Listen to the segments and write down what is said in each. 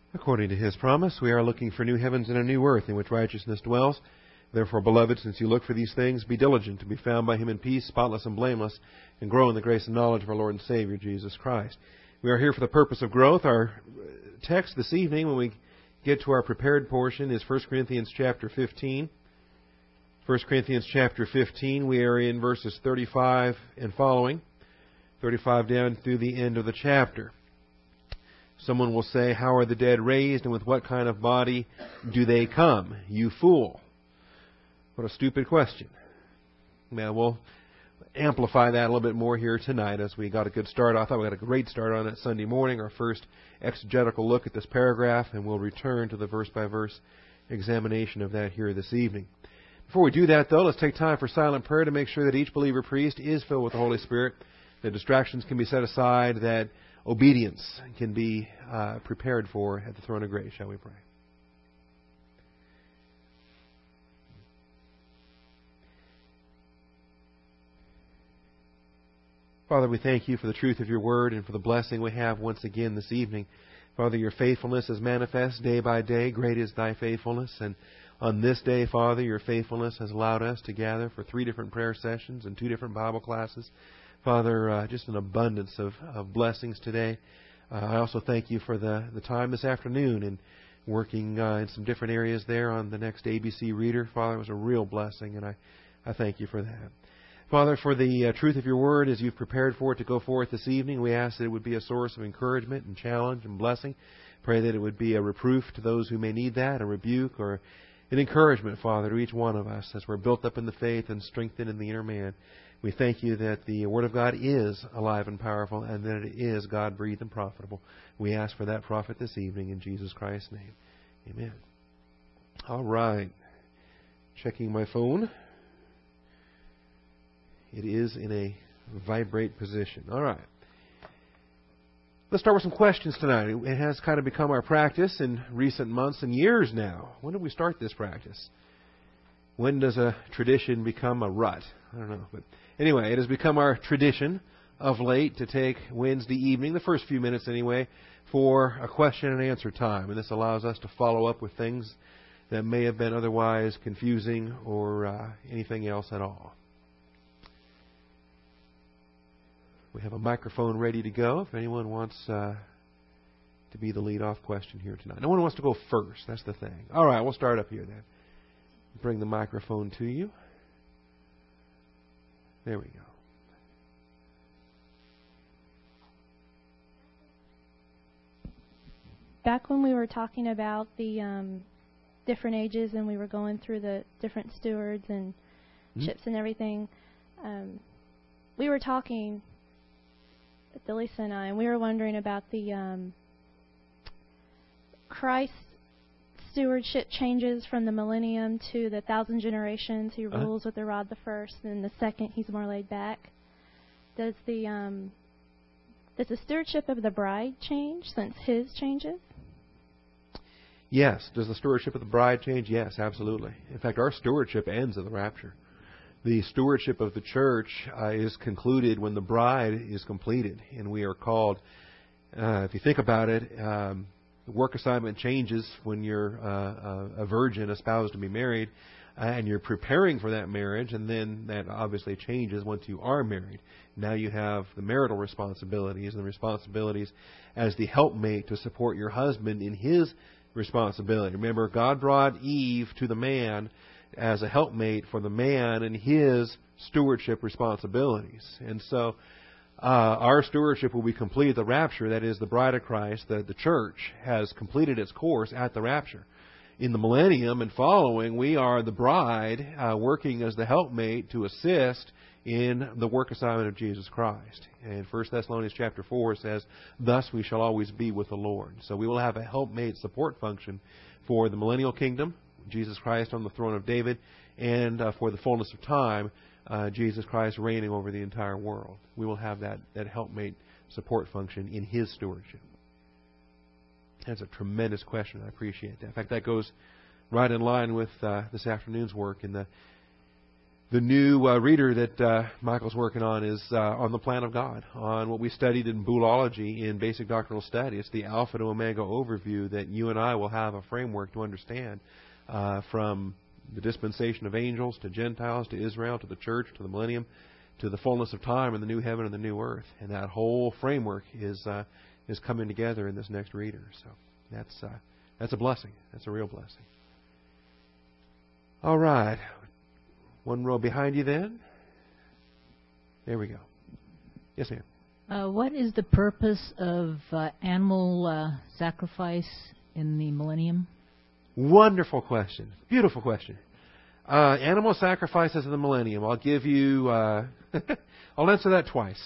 According to His promise, we are looking for new heavens and a new earth in which righteousness dwells. Therefore, beloved, since you look for these things, be diligent to be found by Him in peace, spotless and blameless, and grow in the grace and knowledge of our Lord and Savior, Jesus Christ. We are here for the purpose of growth. Our text this evening, when we get to our prepared portion, is 1 Corinthians chapter 15. 1 Corinthians chapter 15, we are in verses 35 and following, 35 down through the end of the chapter. Someone will say, how are the dead raised, and with what kind of body do they come? You fool. What a stupid question. Now, we'll amplify that a little bit more here tonight as we got a good start. I thought we got a great start on it Sunday morning, our first exegetical look at this paragraph, and we'll return to the verse-by-verse examination of that here this evening. Before we do that, though, let's take time for silent prayer to make sure that each believer priest is filled with the Holy Spirit, that distractions can be set aside, that obedience can be prepared for at the throne of grace. Shall we pray? Father, we thank you for the truth of your word and for the blessing we have once again this evening. Father, your faithfulness is manifest day by day. Great is thy faithfulness. And on this day, Father, your faithfulness has allowed us to gather for 3 different prayer sessions and 2 different Bible classes. Father, just an abundance of blessings today. I also thank you for the time this afternoon and working in some different areas there on the next ABC Reader. Father, it was a real blessing, and I thank you for that. Father, for the truth of your word as you've prepared for it to go forth this evening, we ask that it would be a source of encouragement and challenge and blessing. Pray that it would be a reproof to those who may need that, a rebuke or an encouragement, Father, to each one of us as we're built up in the faith and strengthened in the inner man. We thank you that the Word of God is alive and powerful and that it is God-breathed and profitable. We ask for that profit this evening in Jesus Christ's name. Amen. All right. Checking my phone. It is in a vibrate position. All right. Let's start with some questions tonight. It has kind of become our practice in recent months and years now. When did we start this practice? When does a tradition become a rut? I don't know. But anyway, it has become our tradition of late to take Wednesday evening, the first few minutes anyway, for a question and answer time. And this allows us to follow up with things that may have been otherwise confusing or anything else at all. We have a microphone ready to go if anyone wants to be the lead-off question here tonight. No one wants to go first. That's the thing. All right, we'll start up here then. Bring the microphone to you. There we go. Back when we were talking about the different ages and we were going through the different stewards and ships and everything, we were talking, Lisa and I, and we were wondering about the Christ stewardship changes from the millennium to the 1,000 generations. He rules with the rod the first, and the second he's more laid back. Does the stewardship of the bride change since his changes? Yes. Does the stewardship of the bride change? Yes, absolutely. In fact, our stewardship ends at the rapture. The stewardship of the church is concluded when the bride is completed, and we are called, if you think about it, the work assignment changes when you're a virgin, espoused to be married, and you're preparing for that marriage, and then that obviously changes once you are married. Now you have the marital responsibilities and the responsibilities as the helpmate to support your husband in his responsibility. Remember, God brought Eve to the man as a helpmate for the man and his stewardship responsibilities. And so our stewardship will be complete at the rapture. That is, the bride of Christ, the church, has completed its course at the rapture. In the millennium and following, we are the bride working as the helpmate to assist in the work assignment of Jesus Christ. And 1 Thessalonians chapter 4 says, thus we shall always be with the Lord. So we will have a helpmate support function for the millennial kingdom, Jesus Christ on the throne of David, and for the fullness of time, Jesus Christ reigning over the entire world. We will have that helpmate support function in His stewardship. That's a tremendous question. I appreciate that. In fact, that goes right in line with this afternoon's work in the The new reader that Michael's working on is on the plan of God, on what we studied in Boolology in Basic Doctrinal Study. It's the Alpha to Omega overview that you and I will have a framework to understand from the dispensation of angels to Gentiles to Israel to the church to the millennium to the fullness of time and the new heaven and the new earth. And that whole framework is coming together in this next reader. So that's a blessing. That's a real blessing. All right. One row behind you then. There we go. Yes, ma'am. What is the purpose of animal sacrifice in the millennium? Wonderful question. Beautiful question. Animal sacrifices in the millennium. I'll give you... I'll answer that twice.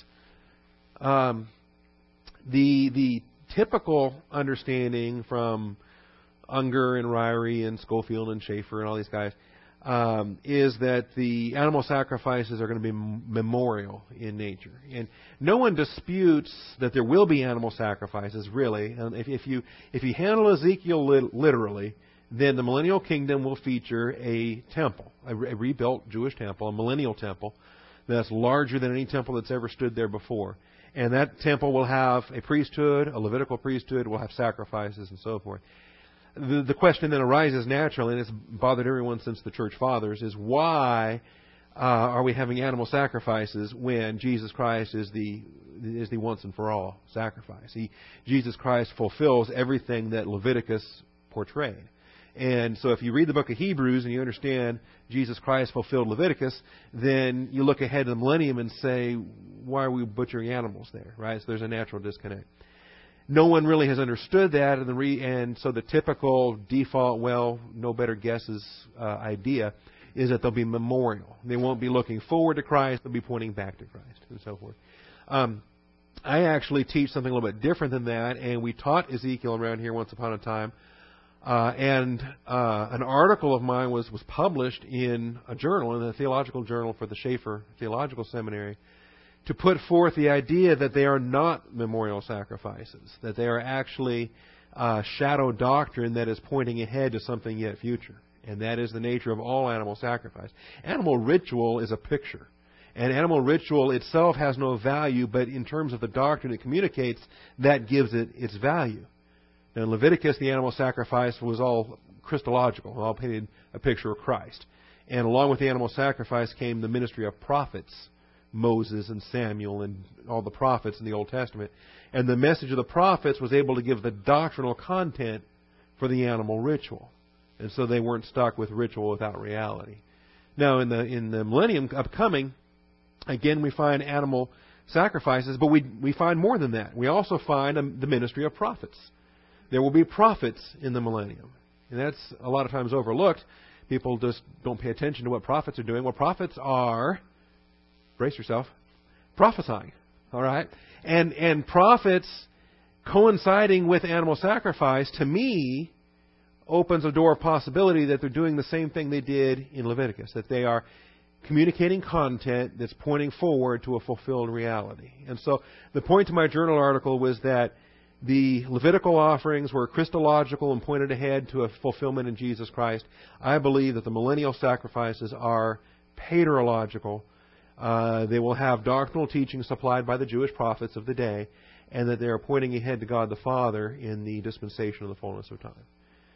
The typical understanding from Unger and Ryrie and Schofield and Schaeffer and all these guys is that the animal sacrifices are going to be memorial in nature. And no one disputes that there will be animal sacrifices, really. And if you handle Ezekiel literally, then the millennial kingdom will feature a temple, a rebuilt Jewish temple, a millennial temple that's larger than any temple that's ever stood there before. And that temple will have a priesthood, a Levitical priesthood, will have sacrifices and so forth. The question then arises naturally, and it's bothered everyone since the church fathers, is why are we having animal sacrifices when Jesus Christ is the once and for all sacrifice? Jesus Christ fulfills everything that Leviticus portrayed. And so if you read the book of Hebrews and you understand Jesus Christ fulfilled Leviticus, then you look ahead to the millennium and say, why are we butchering animals there? Right? So there's a natural disconnect. No one really has understood that, and so the typical default, no better guesses idea is that they'll be memorial. They won't be looking forward to Christ, they'll be pointing back to Christ, and so forth. I actually teach something a little bit different than that, and we taught Ezekiel around here once upon a time. And an article of mine was published in a journal, in the theological journal for the Schaeffer Theological Seminary, to put forth the idea that they are not memorial sacrifices, that they are actually shadow doctrine that is pointing ahead to something yet future. And that is the nature of all animal sacrifice. Animal ritual is a picture. And animal ritual itself has no value, but in terms of the doctrine it communicates, that gives it its value. Now, in Leviticus, the animal sacrifice was all Christological, all painted a picture of Christ. And along with the animal sacrifice came the ministry of prophets, Moses and Samuel and all the prophets in the Old Testament. And the message of the prophets was able to give the doctrinal content for the animal ritual. And so they weren't stuck with ritual without reality. Now, in the millennium upcoming, again, we find animal sacrifices, but we find more than that. We also find the ministry of prophets. There will be prophets in the millennium. And that's a lot of times overlooked. People just don't pay attention to what prophets are doing. Well, prophets are, brace yourself, prophesying. All right? And prophets coinciding with animal sacrifice, to me, opens a door of possibility that they're doing the same thing they did in Leviticus, that they are communicating content that's pointing forward to a fulfilled reality. And so the point to my journal article was that the Levitical offerings were Christological and pointed ahead to a fulfillment in Jesus Christ. I believe that the millennial sacrifices are paterological. They will have doctrinal teachings supplied by the Jewish prophets of the day, and that they are pointing ahead to God the Father in the dispensation of the fullness of time.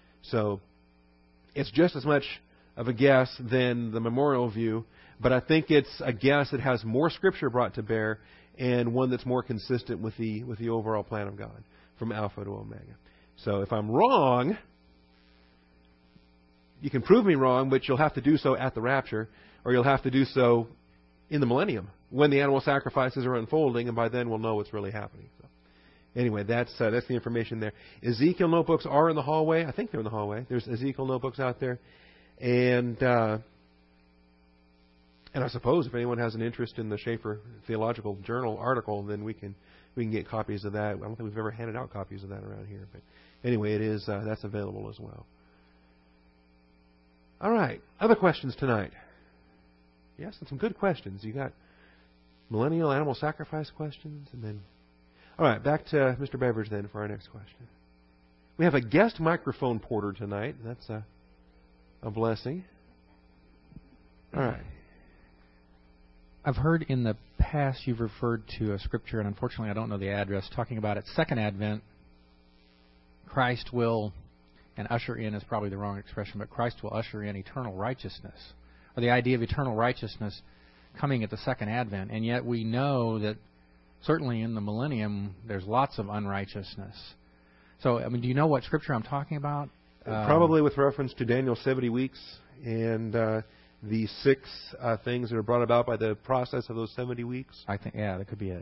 So it's just as much of a guess than the memorial view, but I think it's a guess that has more Scripture brought to bear and one that's more consistent with the overall plan of God, from Alpha to Omega. So if I'm wrong, you can prove me wrong, but you'll have to do so at the rapture, or you'll have to do so in the millennium, when the animal sacrifices are unfolding, and by then we'll know what's really happening. So anyway, that's the information there. Ezekiel notebooks are in the hallway. I think they're in the hallway. There's Ezekiel notebooks out there. And I suppose if anyone has an interest in the Schaeffer Theological Journal article, then we can get copies of that. I don't think we've ever handed out copies of that around here, but anyway, it is that's available as well. All right, other questions tonight? Yes, and some good questions. You got millennial animal sacrifice questions, and then all right, back to Mr. Beveridge then for our next question. We have a guest microphone porter tonight. That's a blessing. All right. I've heard in the past you've referred to a scripture, and unfortunately I don't know the address, talking about at Second Advent, Christ will, and usher in is probably the wrong expression, but Christ will usher in eternal righteousness, or the idea of eternal righteousness coming at the Second Advent. And yet we know that certainly in the millennium there's lots of unrighteousness. So, I mean, do you know what scripture I'm talking about? Probably with reference to Daniel's 70 weeks and the 6 things that are brought about by the process of those 70 weeks. I think, yeah, that could be it.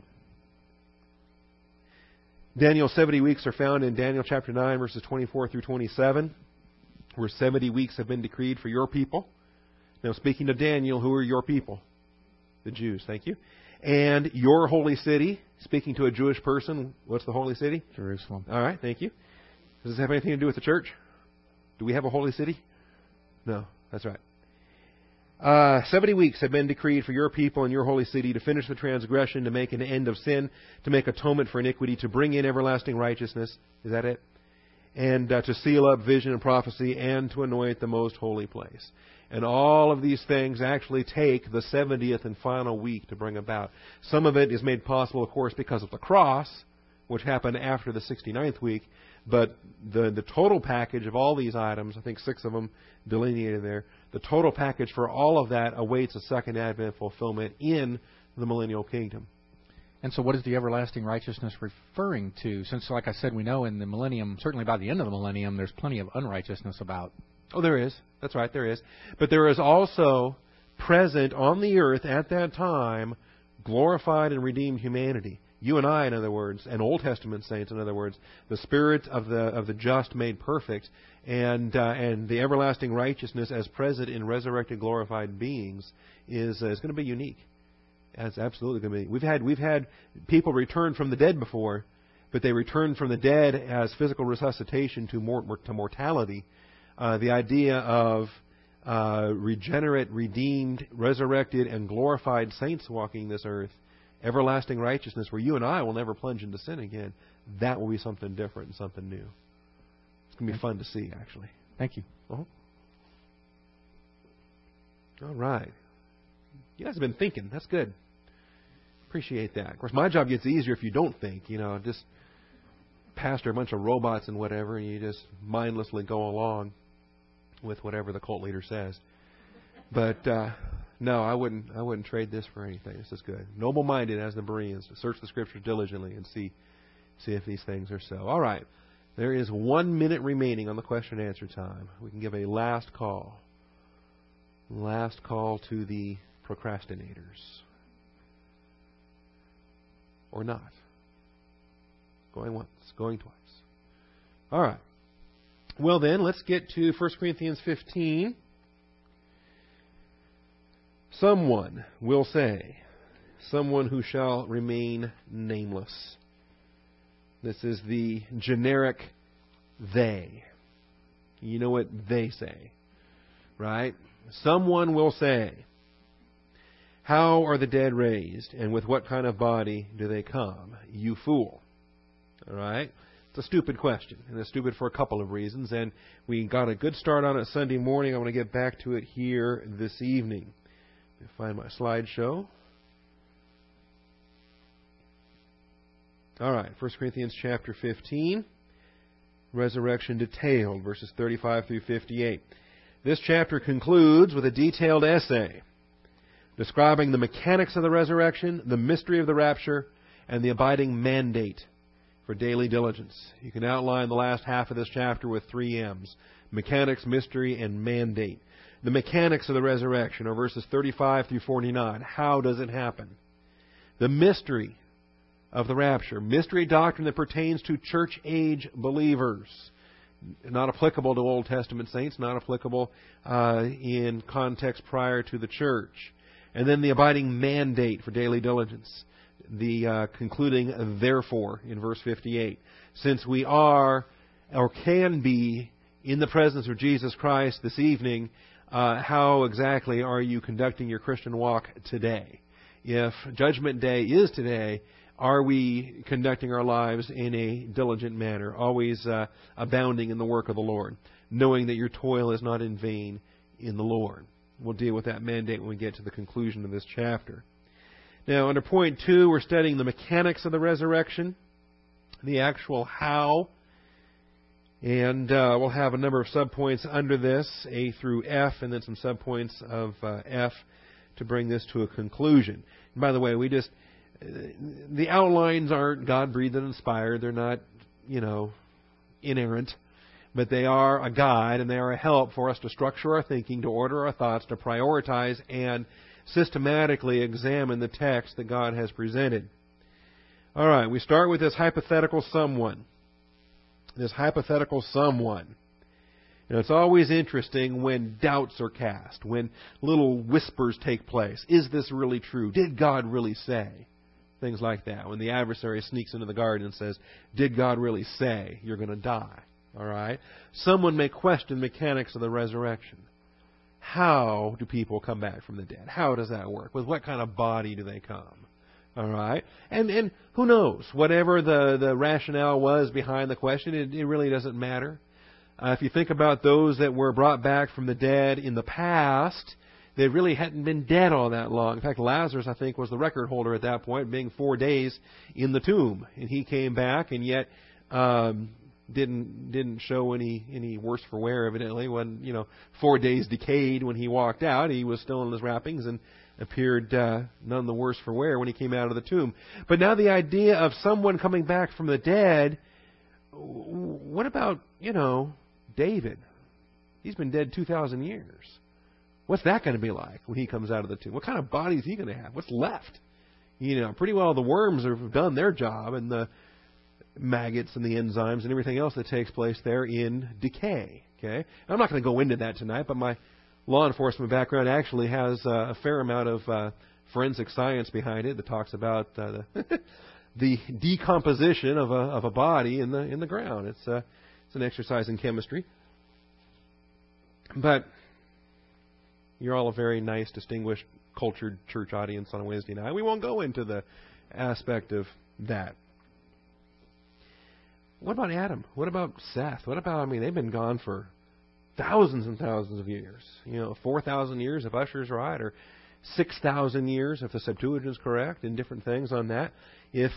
Daniel's 70 weeks are found in Daniel chapter 9, verses 24 through 27, where 70 weeks have been decreed for your people. Now, speaking of Daniel, who are your people? The Jews, thank you. And your holy city, speaking to a Jewish person, what's the holy city? Jerusalem. All right, thank you. Does this have anything to do with the church? Do we have a holy city? No, that's right. 70 weeks have been decreed for your people and your holy city to finish the transgression, to make an end of sin, to make atonement for iniquity, to bring in everlasting righteousness. Is that it? And to seal up vision and prophecy, and to anoint the most holy place. And all of these things actually take the 70th and final week to bring about. Some of it is made possible, of course, because of the cross, which happened after the 69th week. But the total package of all these items, I think 6 of them delineated there, the total package for all of that awaits a Second Advent fulfillment in the millennial kingdom. And so what is the everlasting righteousness referring to? Since, like I said, we know in the millennium, certainly by the end of the millennium, there's plenty of unrighteousness about. Oh, there is. That's right, there is. But there is also present on the earth at that time glorified and redeemed humanity. You and I, in other words, and Old Testament saints, in other words, the spirit of the just made perfect, and the everlasting righteousness as present in resurrected, glorified beings is going to be unique. It's absolutely going to be. We've had people return from the dead before, but they returned from the dead as physical resuscitation to mortality. The idea of regenerate, redeemed, resurrected, and glorified saints walking this earth, everlasting righteousness, where you and I will never plunge into sin again, that will be something different and something new. It's going to be fun to see, actually. Thank you. Uh-huh. All right. You guys have been thinking. That's good. Appreciate that. Of course, my job gets easier if you don't think. Just pastor a bunch of robots and whatever, and you just mindlessly go along with whatever the cult leader says. But no, I wouldn't trade this for anything. This is good. Noble-minded as the Bereans, to search the Scriptures diligently and see if these things are so. All right. There is 1 minute remaining on the question and answer time. We can give a last call. Last call to the procrastinators. Or not. Going once, going twice. All right. Well then, let's get to 1 Corinthians 15. Someone will say, someone who shall remain nameless. This is the generic they. You know what they say, right? Someone will say, how are the dead raised, and with what kind of body do they come? You fool. All right? It's a stupid question, and it's stupid for a couple of reasons, and we got a good start on it Sunday morning. I want to get back to it here this evening. Let me find my slideshow. All right, 1 Corinthians chapter 15, resurrection detailed, verses 35 through 58. This chapter concludes with a detailed essay describing the mechanics of the resurrection, the mystery of the rapture, and the abiding mandate for daily diligence. You can outline the last half of this chapter with 3 M's: mechanics, mystery, and mandate. The mechanics of the resurrection are verses 35 through 49. How does it happen? The mystery of the rapture. Mystery doctrine that pertains to church age believers. Not applicable to Old Testament saints, not applicable in context prior to the church. And then the abiding mandate for daily diligence. The concluding therefore in verse 58. Since we are or can be in the presence of Jesus Christ this evening, how exactly are you conducting your Christian walk today? If Judgment Day is today, are we conducting our lives in a diligent manner, always abounding in the work of the Lord, knowing that your toil is not in vain in the Lord? We'll deal with that mandate when we get to the conclusion of this chapter. Now, under point 2, we're studying the mechanics of the resurrection, the actual how. And we'll have a number of subpoints under this, A through F, and then some subpoints of F to bring this to a conclusion. And by the way, the outlines aren't God-breathed and inspired. They're not, inerrant. But they are a guide and they are a help for us to structure our thinking, to order our thoughts, to prioritize and systematically examine the text that God has presented. All right, we start with this hypothetical someone. This hypothetical someone. It's always interesting when doubts are cast, when little whispers take place. Is this really true? Did God really say? Things like that. When the adversary sneaks into the garden and says, did God really say you're going to die? All right? Someone may question the mechanics of the resurrection. How do people come back from the dead? How does that work? With what kind of body do they come? All right? And who knows? Whatever the rationale was behind the question, it really doesn't matter. If you think about those that were brought back from the dead in the past, they really hadn't been dead all that long. In fact, Lazarus, I think, was the record holder at that point, being 4 days in the tomb. And he came back, and yet didn't show any worse for wear, evidently. When 4 days decayed when he walked out, he was still in his wrappings and appeared none the worse for wear when he came out of the tomb. But now the idea of someone coming back from the dead, what about, David? He's been dead 2,000 years. What's that going to be like when he comes out of the tomb? What kind of body is he going to have? What's left? Pretty well the worms have done their job, and the maggots and the enzymes and everything else that takes place there in decay. Okay, I'm not going to go into that tonight, but my law enforcement background actually has a fair amount of forensic science behind it that talks about the decomposition of a body in the ground. It's an exercise in chemistry. But you're all a very nice, distinguished, cultured church audience on a Wednesday night. We won't go into the aspect of that. What about Adam? What about Seth? What about, they've been gone for thousands and thousands of years. 4,000 years if Usher's right, or 6,000 years if the Septuagint's correct, and different things on that. If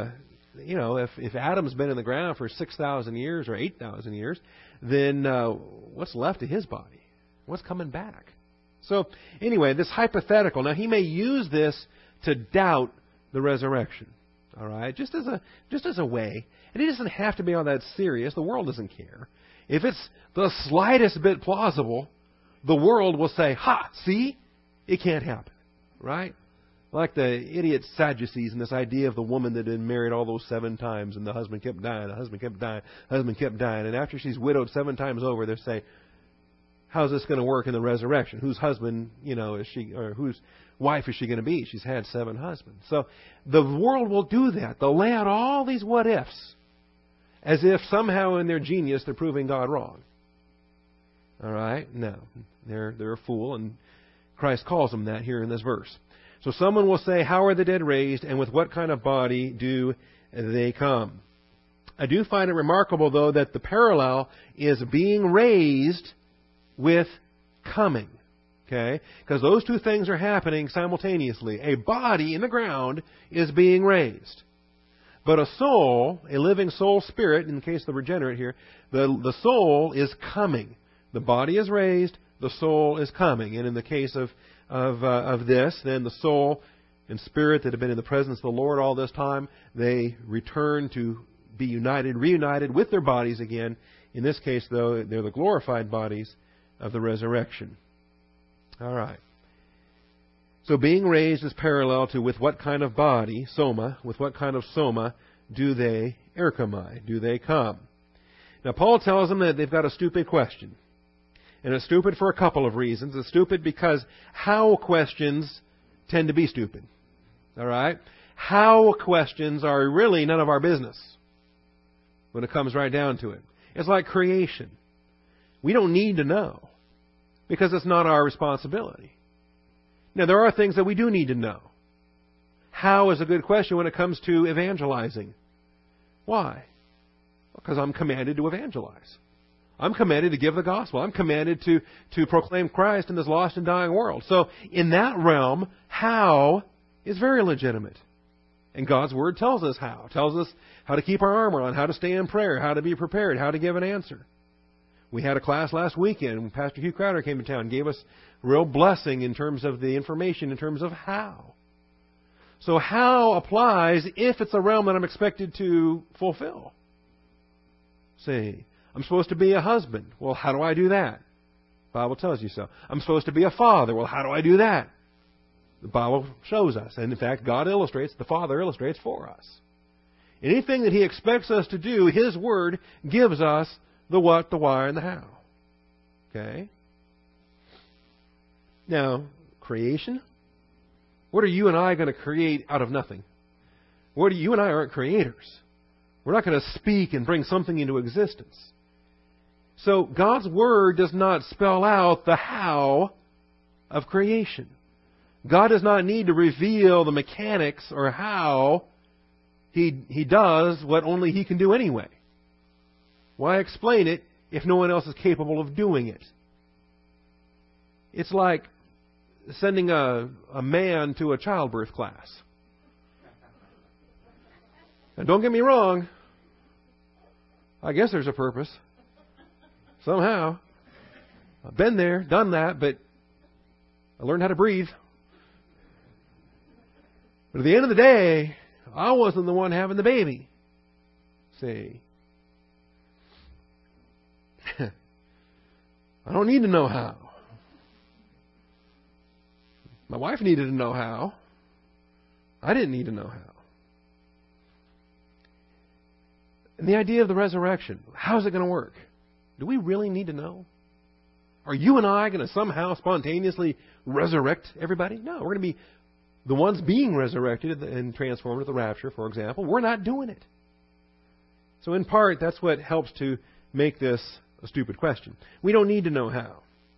Adam's been in the ground for 6,000 years or 8,000 years, then what's left of his body? What's coming back? So anyway, this hypothetical. Now he may use this to doubt the resurrection. All right, just as a way, and it doesn't have to be all that serious. The world doesn't care. If it's the slightest bit plausible, the world will say, "Ha! See, it can't happen." Right? Like the idiot Sadducees and this idea of the woman that had been married all those 7 times, and the husband kept dying, the husband kept dying, the husband kept dying, and after she's widowed 7 times over, they say, "How's this going to work in the resurrection? Whose husband, is she, or whose wife is she going to be? She's had 7 husbands." So the world will do that. They'll lay out all these what ifs, as if somehow in their genius they're proving God wrong. All right? No, they're a fool, and Christ calls them that here in this verse. So someone will say, "How are the dead raised, and with what kind of body do they come?" I do find it remarkable, though, that the parallel is being raised with coming. Okay? Because those two things are happening simultaneously. A body in the ground is being raised. But a soul, a living soul spirit, in the case of the regenerate here, the soul is coming. The body is raised, the soul is coming. And in the case of this, then the soul and spirit that have been in the presence of the Lord all this time, they return to be reunited with their bodies again. In this case, though, they're the glorified bodies of the resurrection. All right. So being raised is parallel to with what kind of body, soma, with what kind of soma do they erchomai, do they come? Now Paul tells them that they've got a stupid question. And it's stupid for a couple of reasons. It's stupid because how questions tend to be stupid. All right? How questions are really none of our business when it comes right down to it. It's like creation. We don't need to know because it's not our responsibility. Now, there are things that we do need to know. How is a good question when it comes to evangelizing. Why? Because I'm commanded to evangelize. I'm commanded to give the gospel. I'm commanded to proclaim Christ in this lost and dying world. So, in that realm, how is very legitimate. And God's Word tells us how. It tells us how to keep our armor on, how to stay in prayer, how to be prepared, how to give an answer. We had a class last weekend when Pastor Hugh Crowder came to town and gave us real blessing in terms of the information, in terms of how. So how applies if it's a realm that I'm expected to fulfill. See, I'm supposed to be a husband. Well, how do I do that? The Bible tells you so. I'm supposed to be a father. Well, how do I do that? The Bible shows us. And in fact, God illustrates, the Father illustrates for us. Anything that He expects us to do, His Word gives us the what, the why, and the how. Okay? Now, creation. What are you and I going to create out of nothing? You and I aren't creators. We're not going to speak and bring something into existence. So God's Word does not spell out the how of creation. God does not need to reveal the mechanics or how He does what only He can do anyway. Why explain it if no one else is capable of doing it? It's like sending a man to a childbirth class. Now, don't get me wrong. I guess there's a purpose. Somehow. I've been there, done that, but I learned how to breathe. But at the end of the day, I wasn't the one having the baby. See? I don't need to know how. My wife needed to know how. I didn't need to know how. And the idea of the resurrection, how is it going to work? Do we really need to know? Are you and I going to somehow spontaneously resurrect everybody? No, we're going to be the ones being resurrected and transformed at the rapture, for example. We're not doing it. So in part, that's what helps to make this a stupid question. We don't need to know how.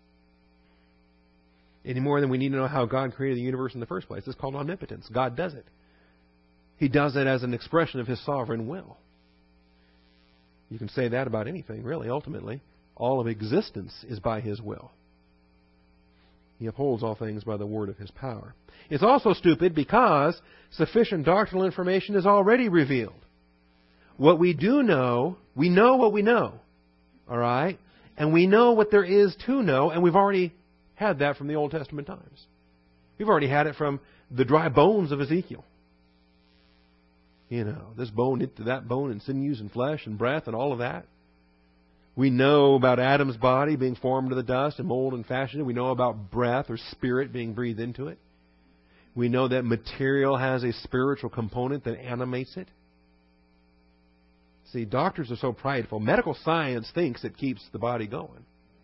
Any more than we need to know how God created the universe in the first place. It's called omnipotence. God does it. He does it as an expression of His sovereign will. You can say that about anything, really, ultimately. All of existence is by His will. He upholds all things by the word of His power. It's also stupid because sufficient doctrinal information is already revealed. What we do know, we know what we know. All right? And we know what there is to know, and we've already had that from the Old Testament times. We've already had it from the dry bones of Ezekiel. You know, this bone into that bone and sinews and flesh and breath and all of that. We know about Adam's body being formed of the dust and mold and fashioned. We know about breath or spirit being breathed into it. We know that material has a spiritual component that animates it. See, doctors are so prideful. Medical science thinks it keeps the body going.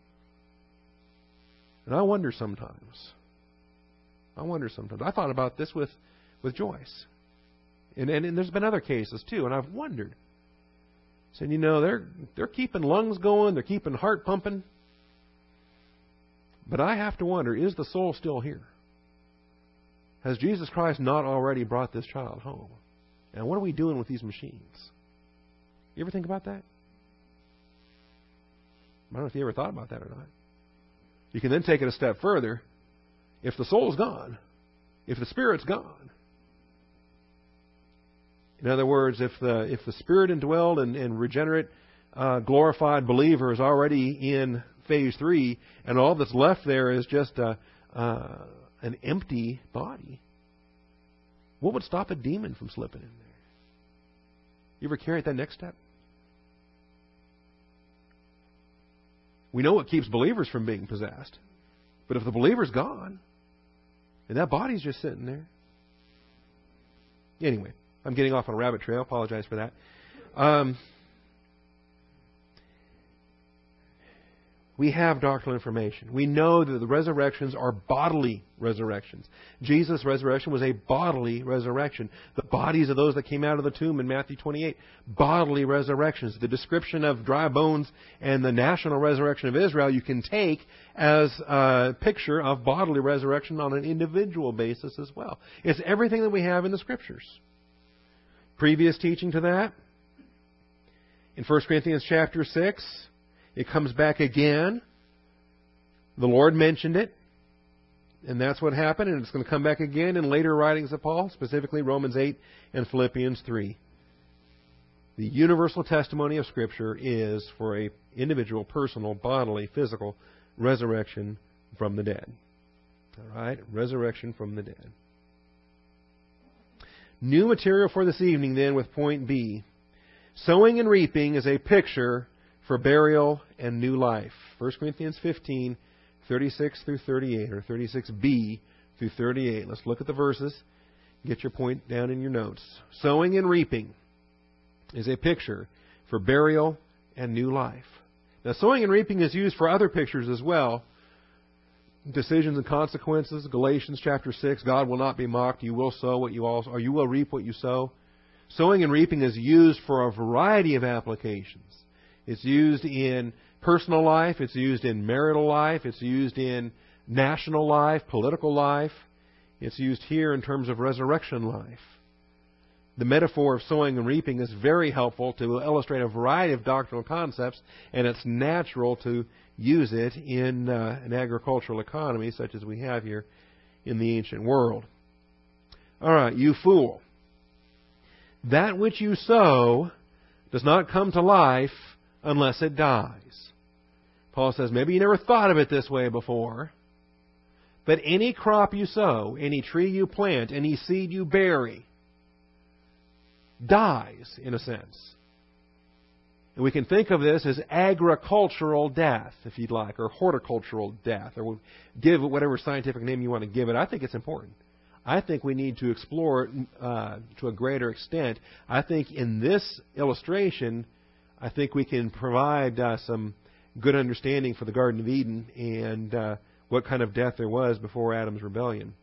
And I wonder sometimes. I thought about this with Joyce. And there's been other cases too, and I've wondered. Said, you know, they're keeping lungs going, they're keeping heart pumping. But I have to wonder, is the soul still here? Has Jesus Christ not already brought this child home? And what are we doing with these machines? You ever think about that? I don't know if you ever thought about that or not. You can then take it a step further. If the soul's gone, if the spirit's gone, in other words, if the Spirit indwelled and regenerate, glorified believer is already in phase 3, and all that's left there is just an empty body, what would stop a demon from slipping in there? You ever carry it that next step? We know what keeps believers from being possessed. But if the believer's gone, and that body's just sitting there. Anyway. I'm getting off on a rabbit trail. I apologize for that. We have doctrinal information. We know that the resurrections are bodily resurrections. Jesus' resurrection was a bodily resurrection. The bodies of those that came out of the tomb in Matthew 28, bodily resurrections. The description of dry bones and the national resurrection of Israel you can take as a picture of bodily resurrection on an individual basis as well. It's everything that we have in the Scriptures. Previous teaching to that, in 1 Corinthians chapter 6, it comes back again. The Lord mentioned it. And that's what happened, and it's going to come back again in later writings of Paul, specifically Romans 8 and Philippians 3. The universal testimony of Scripture is for a individual, personal, bodily, physical resurrection from the dead. All right? Resurrection from the dead. New material for this evening, then, with point B. Sowing and reaping is a picture for burial and new life. 1 Corinthians 15, 36 through 38, or 36b through 38. Let's look at the verses. Get your point down in your notes. Sowing and reaping is a picture for burial and new life. Now, sowing and reaping is used for other pictures as well. Decisions and consequences. Galatians chapter 6, God will not be mocked. You will sow what you also, or you will reap what you sow. Sowing and reaping is used for a variety of applications. It's used in personal life. It's used in marital life. It's used in national life, political life. It's used here in terms of resurrection life. The metaphor of sowing and reaping is very helpful to illustrate a variety of doctrinal concepts, and it's natural to use it in an agricultural economy such as we have here in the ancient world. All right, you fool. That which you sow does not come to life unless it dies. Paul says, maybe you never thought of it this way before, but any crop you sow, any tree you plant, any seed you bury, dies, in a sense. And we can think of this as agricultural death, if you'd like, or horticultural death, or we'll give it whatever scientific name you want to give it. I think it's important. I think we need to explore it to a greater extent. I think in this illustration, I think we can provide some good understanding for the Garden of Eden and what kind of death there was before Adam's rebellion.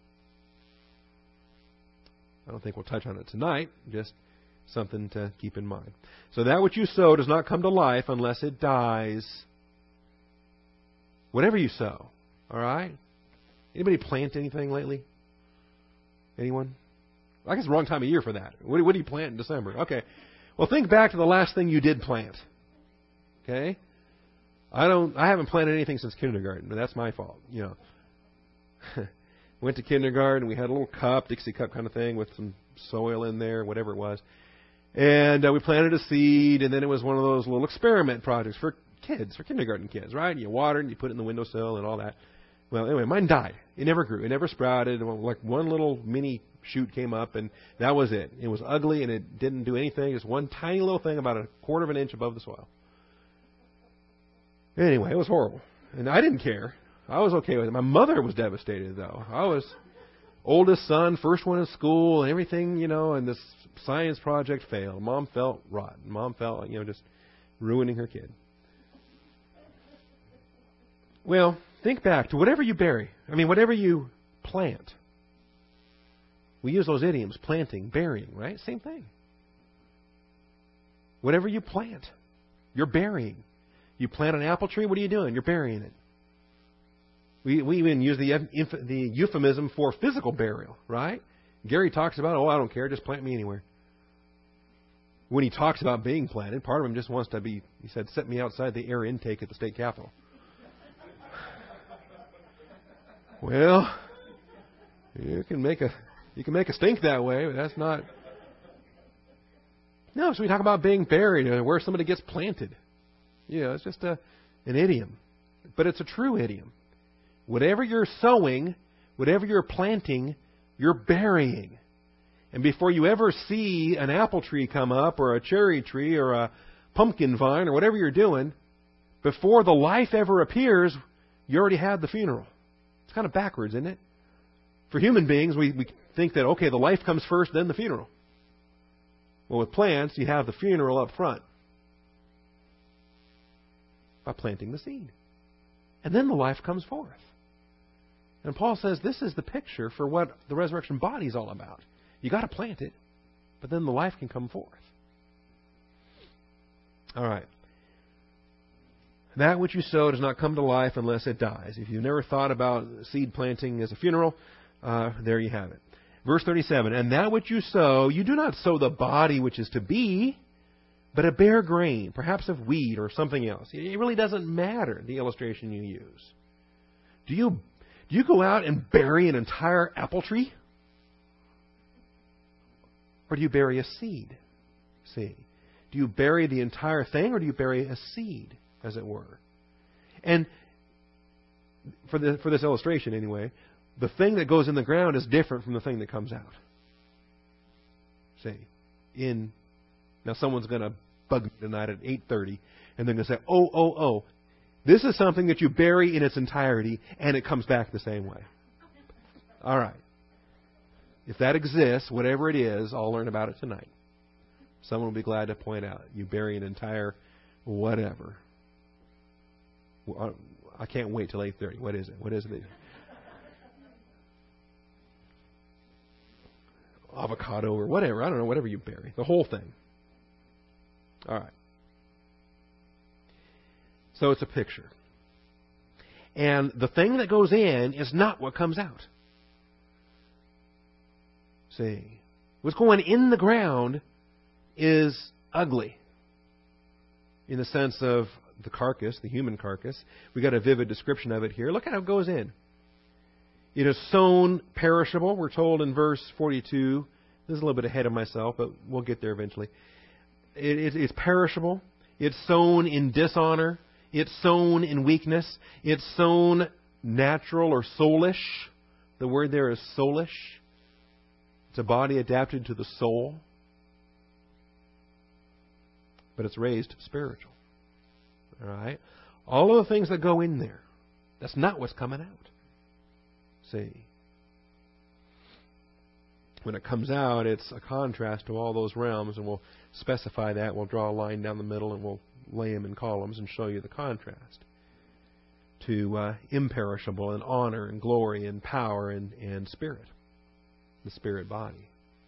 I don't think we'll touch on it tonight, just something to keep in mind. So that which you sow does not come to life unless it dies. Whatever you sow, all right? Anybody plant anything lately? Anyone? I guess it's the wrong time of year for that. What do you plant in December? Okay. Well, think back to the last thing you did plant. Okay? I haven't planted anything since kindergarten, but that's my fault. You know. Went to kindergarten, we had a little cup, Dixie cup kind of thing with some soil in there, whatever it was. And we planted a seed, and then it was one of those little experiment projects for kids, for kindergarten kids, right? You water it, and you put it in the windowsill and all that. Well, anyway, mine died. It never grew. It never sprouted. Like one little mini shoot came up, and that was it. It was ugly, and it didn't do anything. Just one tiny little thing about 1/4 of an inch above the soil. Anyway, it was horrible. And I didn't care. I was okay with it. My mother was devastated, though. I was oldest son, first one in school, and everything, you know, and this science project failed. Mom felt rotten. Mom felt like, just ruining her kid. Well, think back to whatever you bury. Whatever you plant. We use those idioms, planting, burying, right? Same thing. Whatever you plant, you're burying. You plant an apple tree, what are you doing? You're burying it. We even use the euphemism for physical burial, right? Gary talks about, I don't care, just plant me anywhere. When he talks about being planted, part of him just wants to be, he said, set me outside the air intake at the state capitol. Well, you can make a stink that way, but that's not. No, so we talk about being buried, where somebody gets planted. It's just an idiom. But it's a true idiom. Whatever you're sowing, whatever you're planting, you're burying. And before you ever see an apple tree come up, or a cherry tree, or a pumpkin vine, or whatever you're doing, before the life ever appears, you already had the funeral. It's kind of backwards, isn't it? For human beings, we think that, okay, the life comes first, then the funeral. Well, with plants, you have the funeral up front by planting the seed. And then the life comes forth. And Paul says this is the picture for what the resurrection body is all about. You got to plant it, but then the life can come forth. All right. That which you sow does not come to life unless it dies. If you've never thought about seed planting as a funeral, there you have it. Verse 37, and that which you sow, you do not sow the body which is to be, but a bare grain, perhaps of wheat or something else. It really doesn't matter, the illustration you use. Do Do you go out and bury an entire apple tree? Or do you bury a seed? See? Do you bury the entire thing, or do you bury a seed, as it were? And for this illustration, anyway, the thing that goes in the ground is different from the thing that comes out. See? Now someone's going to bug me tonight at 8:30, and they're going to say, oh, this is something that you bury in its entirety, and it comes back the same way. All right. If that exists, whatever it is, I'll learn about it tonight. Someone will be glad to point out, you bury an entire whatever. Well, I can't wait till 8:30. What is it? What is it? Avocado or whatever. I don't know. Whatever you bury. The whole thing. All right. So it's a picture. And the thing that goes in is not what comes out. See? What's going in the ground is ugly. In the sense of the carcass, the human carcass. We got a vivid description of it here. Look how it goes in. It is sown perishable. We're told in verse 42. This is a little bit ahead of myself, but we'll get there eventually. It's perishable. It's sown in dishonor. It's sown in weakness. It's sown natural or soulish. The word there is soulish. It's a body adapted to the soul. But it's raised spiritual. All right? All of the things that go in there, that's not what's coming out. See? When it comes out, it's a contrast to all those realms, and we'll specify that. We'll draw a line down the middle, and we'll lay them in columns and show you the contrast to imperishable and honor and glory and power and spirit, the spirit body.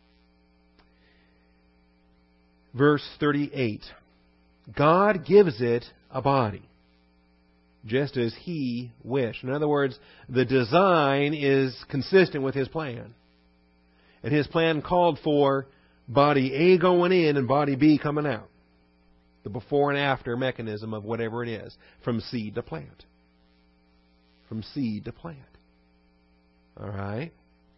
Verse 38. God gives it a body, just as He wished. In other words, the design is consistent with His plan. And His plan called for body A going in and body B coming out. The before and after mechanism of whatever it is, from seed to plant. From seed to plant. All right?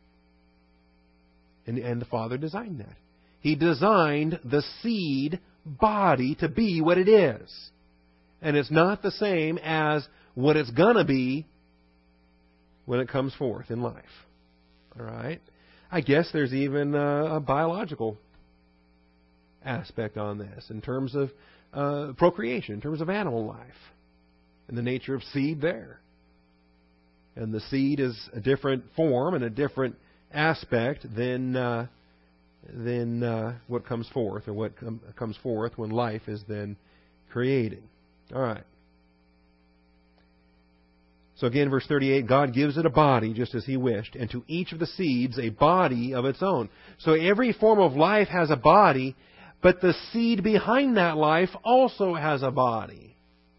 And the Father designed that. He designed the seed body to be what it is. And it's not the same as what it's going to be when it comes forth in life. All right? I guess there's even a biological aspect on this in terms of procreation, in terms of animal life, and the nature of seed there. And the seed is a different form and a different aspect than what comes forth, or what comes forth when life is then created. All right. So again, verse 38, God gives it a body just as He wished, and to each of the seeds a body of its own. So every form of life has a body, but the seed behind that life also has a body.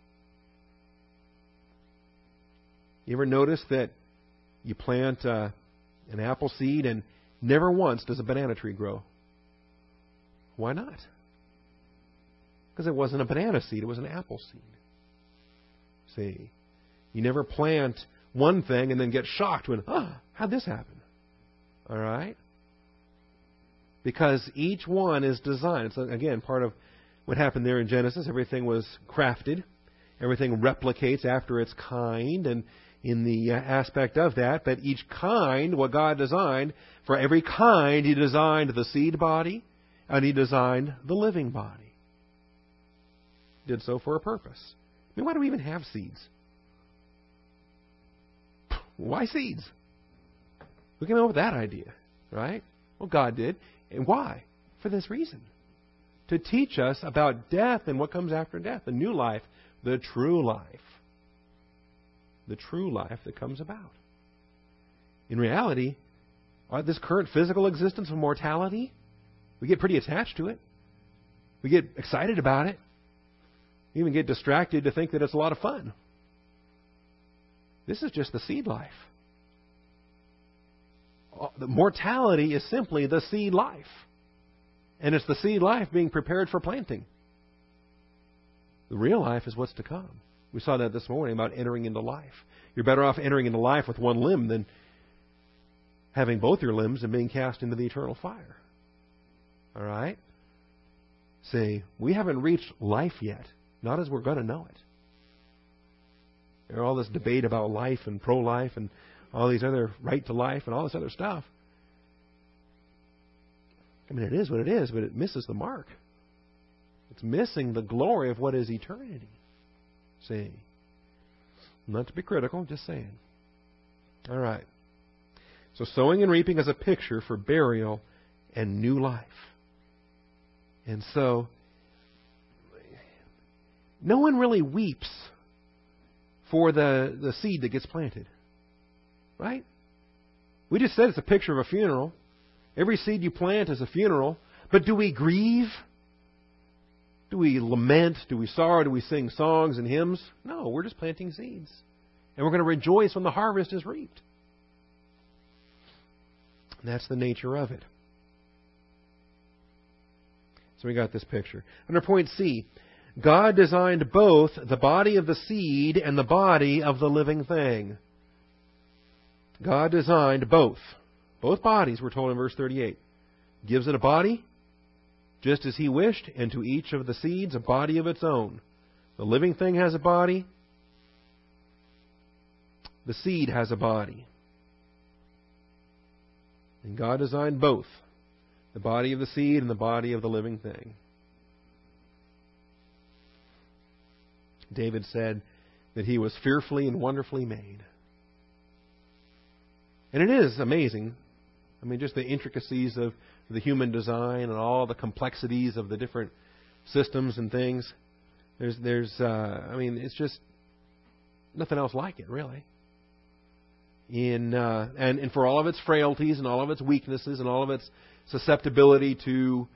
You ever notice that you plant an apple seed and never once does a banana tree grow? Why not? Because it wasn't a banana seed, it was an apple seed. See? You never plant one thing and then get shocked when, how'd this happen? All right? Because each one is designed. So again, part of what happened there in Genesis, everything was crafted. Everything replicates after its kind and in the aspect of that. But each kind, what God designed, for every kind, He designed the seed body and He designed the living body. He did so for a purpose. I mean, why do we even have seeds? Why seeds? Who came up with that idea? Right? Well, God did. And why? For this reason. To teach us about death and what comes after death. The new life. The true life. The true life that comes about. In reality, this current physical existence of mortality, we get pretty attached to it. We get excited about it. We even get distracted to think that it's a lot of fun. This is just the seed life. The mortality is simply the seed life. And it's the seed life being prepared for planting. The real life is what's to come. We saw that this morning about entering into life. You're better off entering into life with one limb than having both your limbs and being cast into the eternal fire. All right? See, we haven't reached life yet, not as we're going to know it. There's all this debate about life and pro-life and all these other right to life and all this other stuff. I mean, it is what it is, but it misses the mark. It's missing the glory of what is eternity. See? Not to be critical, just saying. All right. So sowing and reaping is a picture for burial and new life. And so, no one really weeps for the seed that gets planted. Right? We just said it's a picture of a funeral. Every seed you plant is a funeral. But do we grieve? Do we lament? Do we sorrow? Do we sing songs and hymns? No, we're just planting seeds. And we're going to rejoice when the harvest is reaped. And that's the nature of it. So we got this picture. Under point C, God designed both the body of the seed and the body of the living thing. God designed both. Both bodies, we're told in verse 38. Gives it a body, just as He wished, and to each of the seeds a body of its own. The living thing has a body. The seed has a body. And God designed both. The body of the seed and the body of the living thing. David said that he was fearfully and wonderfully made. And it is amazing. I mean, just the intricacies of the human design and all the complexities of the different systems and things. I mean, it's just nothing else like it, really. And for all of its frailties and all of its weaknesses and all of its susceptibility to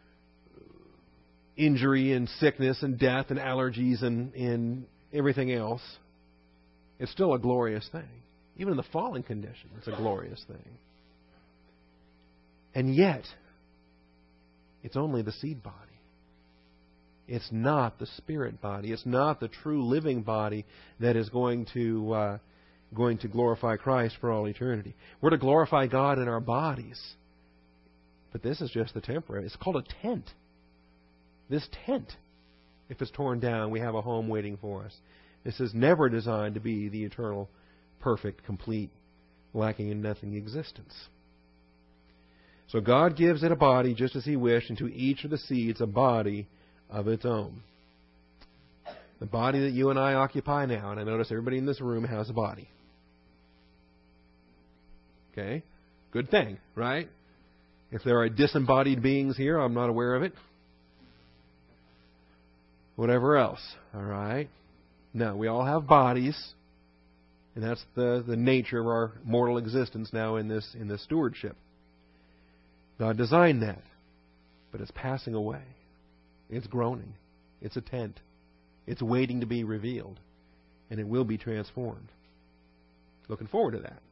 injury and sickness and death and allergies and everything else, it's still a glorious thing. Even in the fallen condition, it's a glorious thing. And yet, it's only the seed body. It's not the spirit body. It's not the true living body that is going to glorify Christ for all eternity. We're to glorify God in our bodies. But this is just the temporary. It's called a tent. This tent, if it's torn down, we have a home waiting for us. This is never designed to be the eternal, perfect, complete, lacking in nothing existence. So God gives it a body just as He wished, and to each of the seeds a body of its own. The body that you and I occupy now, and I notice everybody in this room has a body. Okay? Good thing, right? If there are disembodied beings here, I'm not aware of it. Whatever else, all right? No, we all have bodies, and that's the nature of our mortal existence now in this stewardship. God designed that, but it's passing away. It's groaning. It's a tent. It's waiting to be revealed, and it will be transformed. Looking forward to that.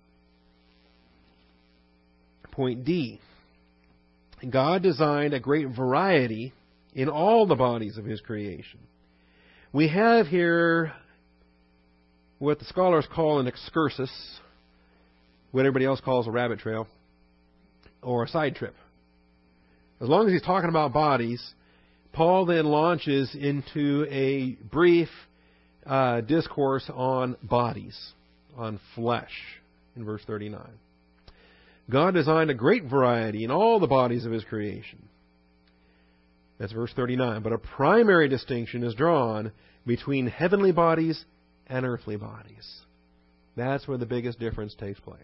Point D. God designed a great variety in all the bodies of His creation. We have here what the scholars call an excursus, what everybody else calls a rabbit trail, or a side trip. As long as he's talking about bodies, Paul then launches into a brief discourse on bodies, on flesh, in verse 39. God designed a great variety in all the bodies of His creation. That's verse 39. But a primary distinction is drawn between heavenly bodies and earthly bodies. That's where the biggest difference takes place.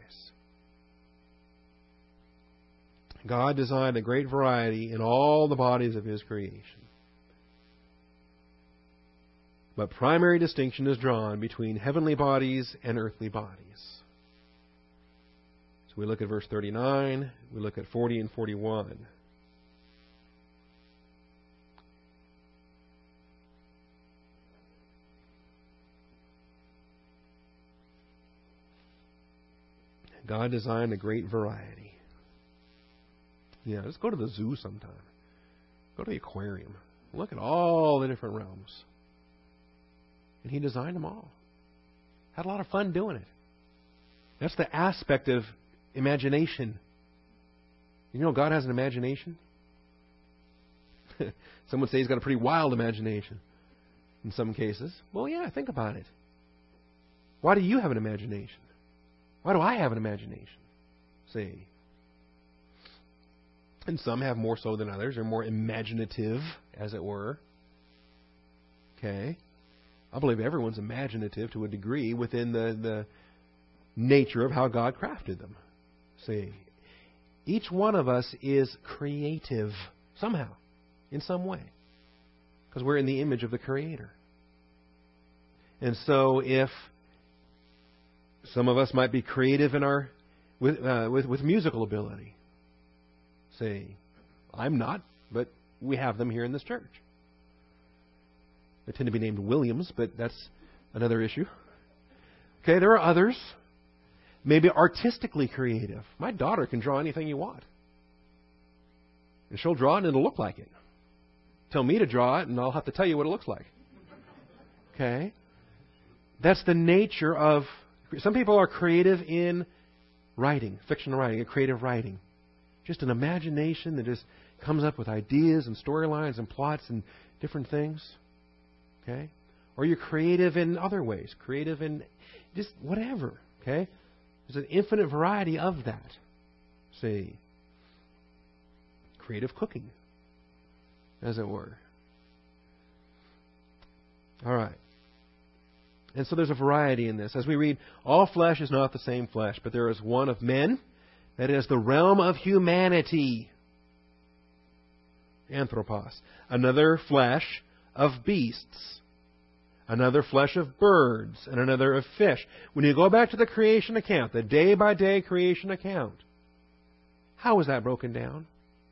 God designed a great variety in all the bodies of His creation. But primary distinction is drawn between heavenly bodies and earthly bodies. So we look at verse 39, we look at 40 and 41. God designed a great variety. Yeah, just go to the zoo sometime. Go to the aquarium. Look at all the different realms. And He designed them all. Had a lot of fun doing it. That's the aspect of imagination. You know God has an imagination? Some would say He's got a pretty wild imagination in some cases. Well, yeah, think about it. Why do you have an imagination? Why do I have an imagination? See. And some have more so than others. They're more imaginative, as it were. Okay. I believe everyone's imaginative to a degree within the nature of how God crafted them. See. Each one of us is creative somehow, in some way. Because we're in the image of the Creator. And so if some of us might be creative in our with musical ability. Say, I'm not, but we have them here in this church. They tend to be named Williams, but that's another issue. Okay, there are others. Maybe artistically creative. My daughter can draw anything you want. And she'll draw it and it'll look like it. Tell me to draw it and I'll have to tell you what it looks like. Okay? That's the nature of... Some people are creative in writing, fictional writing, creative writing. Just an imagination that just comes up with ideas and storylines and plots and different things. Okay? Or you're creative in other ways. Creative in just whatever. Okay? There's an infinite variety of that. See? Creative cooking, as it were. All right. And so there's a variety in this. As we read, all flesh is not the same flesh, but there is one of men, that is the realm of humanity. Anthropos. Another flesh of beasts. Another flesh of birds. And another of fish. When you go back to the creation account, the day-by-day creation account, how is that broken down?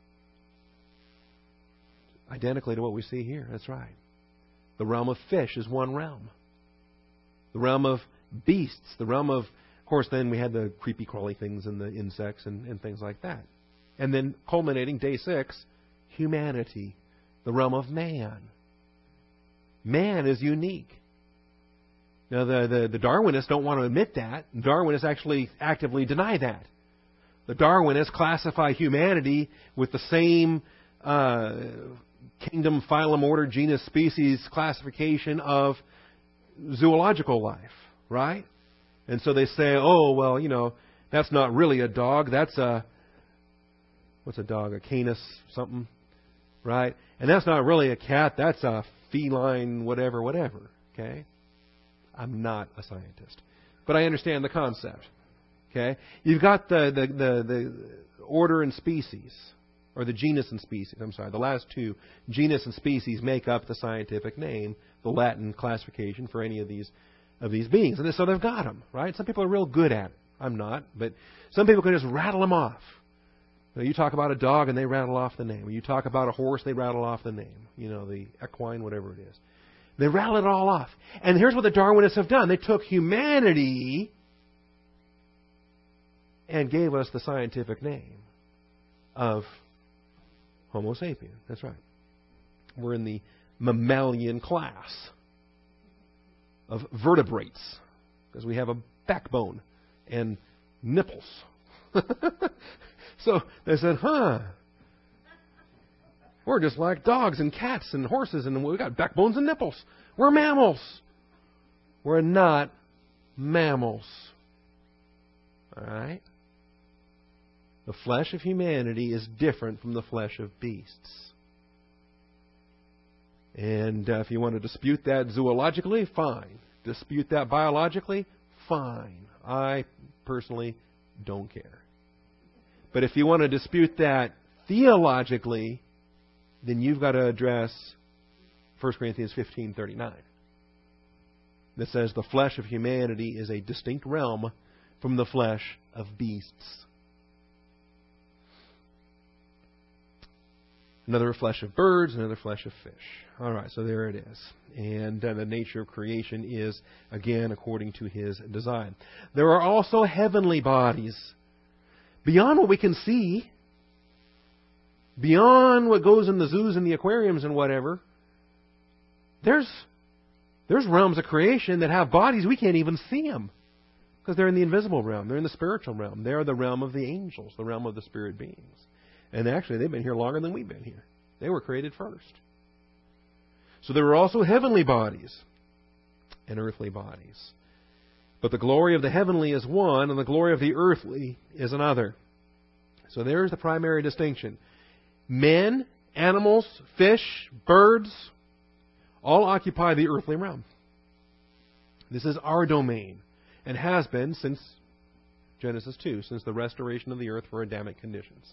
Identically to what we see here. That's right. The realm of fish is one realm. The realm of beasts. The realm of course, then we had the creepy crawly things and the insects and things like that. And then culminating, day 6, humanity. The realm of man. Man is unique. Now, the Darwinists don't want to admit that. Darwinists actually actively deny that. The Darwinists classify humanity with the same kingdom, phylum, order, genus, species classification of zoological life, right? And so they say, oh, well, you know, that's not really a dog. That's what's a dog? A canis something, right? And that's not really a cat. That's a feline whatever. Okay? I'm not a scientist, but I understand the concept. Okay? You've got the order and species, or the genus and species. I'm sorry, the last two, genus and species, make up the scientific name, the Latin classification for any of these beings. And so they've got them, right? Some people are real good at it. I'm not, but some people can just rattle them off. You talk about a dog and they rattle off the name. When you talk about a horse, they rattle off the name. You know, the equine, whatever it is. They rattle it all off. And here's what the Darwinists have done. They took humanity and gave us the scientific name of Homo sapien. That's right. We're in the mammalian class of vertebrates because we have a backbone and nipples. So they said, we're just like dogs and cats and horses and we've got backbones and nipples. We're mammals. We're not mammals. All right? The flesh of humanity is different from the flesh of beasts. And if you want to dispute that zoologically, fine. Dispute that biologically, fine. I personally don't care. But if you want to dispute that theologically, then you've got to address 1 Corinthians 15:39. That says the flesh of humanity is a distinct realm from the flesh of beasts. Another flesh of birds, another flesh of fish. All right, so there it is. And the nature of creation is, again, according to His design. There are also heavenly bodies. Beyond what we can see, beyond what goes in the zoos and the aquariums and whatever, there's There's realms of creation that have bodies. We can't even see them because they're in the invisible realm. They're in the spiritual realm. They're the realm of the angels, the realm of the spirit beings. And actually, they've been here longer than we've been here. They were created first. So there were also heavenly bodies and earthly bodies. But the glory of the heavenly is one, and the glory of the earthly is another. So there's the primary distinction. Men, animals, fish, birds, all occupy the earthly realm. This is our domain, and has been since Genesis 2, since the restoration of the earth for Adamic conditions.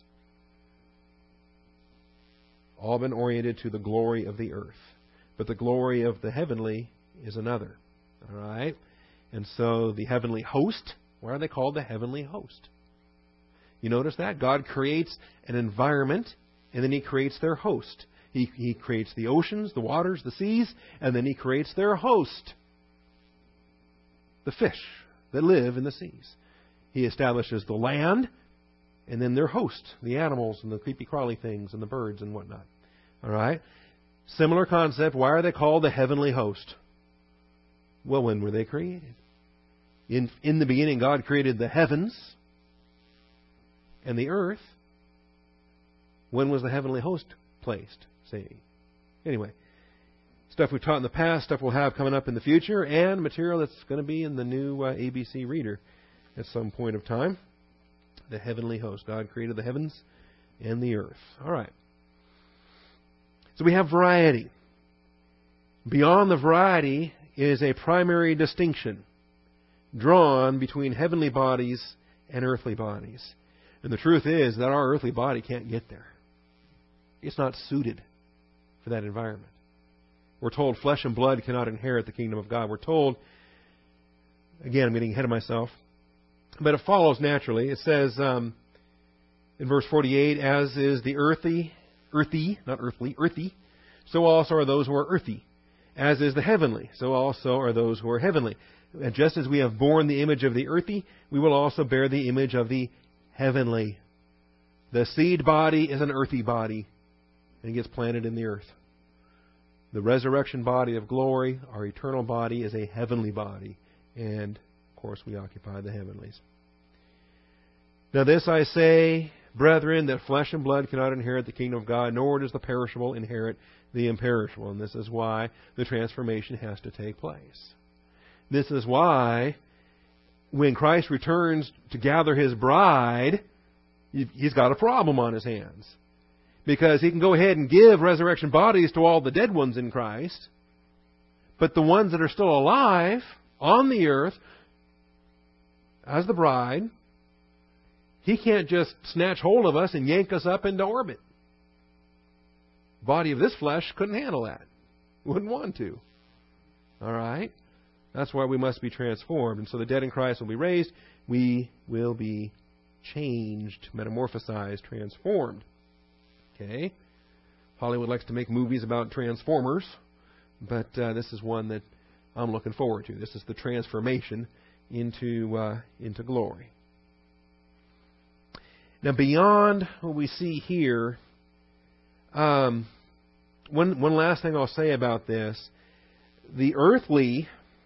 All been oriented to the glory of the earth. But the glory of the heavenly is another. All right? And so the heavenly host, why are they called the heavenly host? You notice that? God creates an environment, and then He creates their host. He creates the oceans, the waters, the seas, and then He creates their host, the fish that live in the seas. He establishes the land, and then their host, the animals and the creepy crawly things and the birds and whatnot. All right? Similar concept. Why are they called the heavenly host? Well, when were they created? In the beginning, God created the heavens and the earth. When was the heavenly host placed? Say. Anyway, stuff we've taught in the past, stuff we'll have coming up in the future, and material that's going to be in the new ABC Reader at some point of time. The heavenly host. God created the heavens and the earth. All right. So we have variety. Beyond the variety is a primary distinction drawn between heavenly bodies and earthly bodies. And the truth is that our earthly body can't get there. It's not suited for that environment. We're told flesh and blood cannot inherit the kingdom of God. We're told, again, I'm getting ahead of myself, but it follows naturally. It says in verse 48, as is the earthy, not earthly, earthy, so also are those who are earthy. As is the heavenly, so also are those who are heavenly. And just as we have borne the image of the earthy, we will also bear the image of the heavenly. The seed body is an earthy body, and it gets planted in the earth. The resurrection body of glory, our eternal body, is a heavenly body. And, of course, we occupy the heavenlies. Now this I say, brethren, that flesh and blood cannot inherit the kingdom of God, nor does the perishable inherit the imperishable. And this is why the transformation has to take place. This is why when Christ returns to gather His bride, He's got a problem on His hands. Because He can go ahead and give resurrection bodies to all the dead ones in Christ, but the ones that are still alive on the earth as the bride, He can't just snatch hold of us and yank us up into orbit. The body of this flesh couldn't handle that. Wouldn't want to. All right? That's why we must be transformed. And so the dead in Christ will be raised. We will be changed, metamorphosized, transformed. Okay? Hollywood likes to make movies about transformers, but this is one that I'm looking forward to. This is the transformation into glory. Now, beyond what we see here, one last thing I'll say about this. The earthly,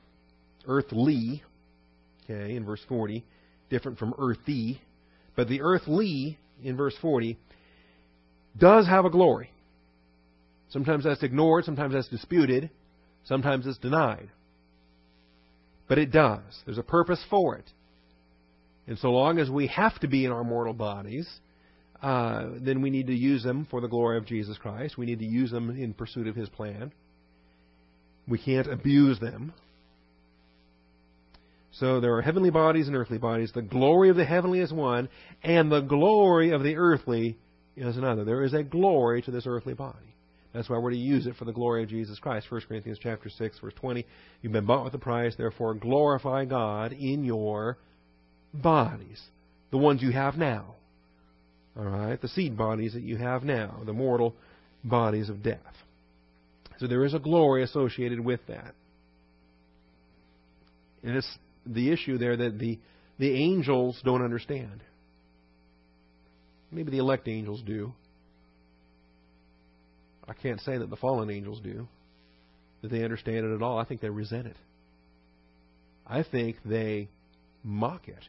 okay, in verse 40, different from earthy, but the earthly, in verse 40, does have a glory. Sometimes that's ignored, sometimes that's disputed, sometimes it's denied. But it does. There's a purpose for it. And so long as we have to be in our mortal bodies, then we need to use them for the glory of Jesus Christ. We need to use them in pursuit of His plan. We can't abuse them. So there are heavenly bodies and earthly bodies. The glory of the heavenly is one, and the glory of the earthly is another. There is a glory to this earthly body. That's why we're to use it for the glory of Jesus Christ. 1 Corinthians chapter 6, verse 20. You've been bought with a price, therefore glorify God in your bodies. The ones you have now. All right? The seed bodies that you have now. The mortal bodies of death. So there is a glory associated with that. And it's the issue there that the angels don't understand. Maybe the elect angels do. I can't say that the fallen angels do. that they understand it at all. I think they resent it. I think they mock it.